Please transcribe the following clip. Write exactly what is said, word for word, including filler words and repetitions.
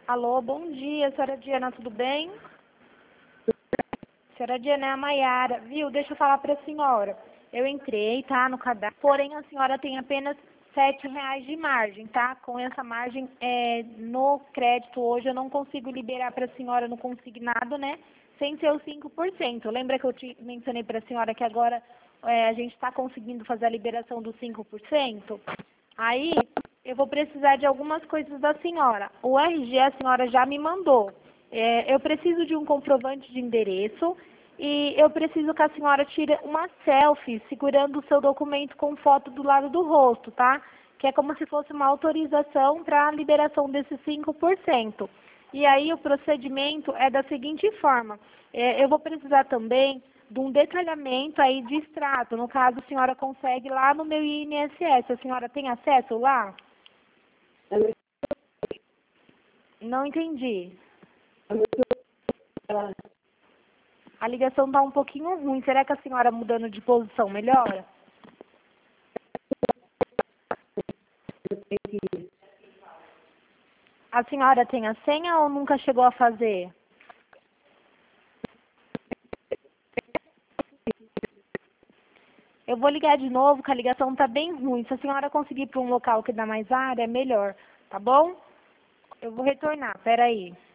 Alô, bom dia, senhora Diana, tudo bem? Senhora Diana, é a Maiara, viu? Deixa eu falar para a senhora. Eu entrei, tá, no cadastro, porém a senhora tem apenas sete reais de margem, tá? Com essa margem, é, no crédito hoje eu não consigo liberar para a senhora no consignado, né? Sem ser os cinco por cento. Lembra que eu te mencionei para a senhora que agora é, a gente está conseguindo fazer a liberação dos cinco por cento? Aí, eu vou precisar de algumas coisas da senhora. O R G a senhora já me mandou. É, eu preciso de um comprovante de endereço e eu preciso que a senhora tire uma selfie segurando o seu documento com foto do lado do rosto, tá? Que é como se fosse uma autorização para a liberação desses cinco por cento. E aí o procedimento é da seguinte forma. É, eu vou precisar também de um detalhamento aí de extrato. No caso, a senhora consegue lá no meu I N S S. A senhora tem acesso lá? Não entendi. A ligação está um pouquinho ruim. Será que a senhora mudando de posição melhora? A senhora tem a senha ou nunca chegou a fazer? Eu vou ligar de novo, que a ligação está bem ruim. Se a senhora conseguir ir para um local que dá mais área, é melhor, tá bom? Eu vou retornar, peraí.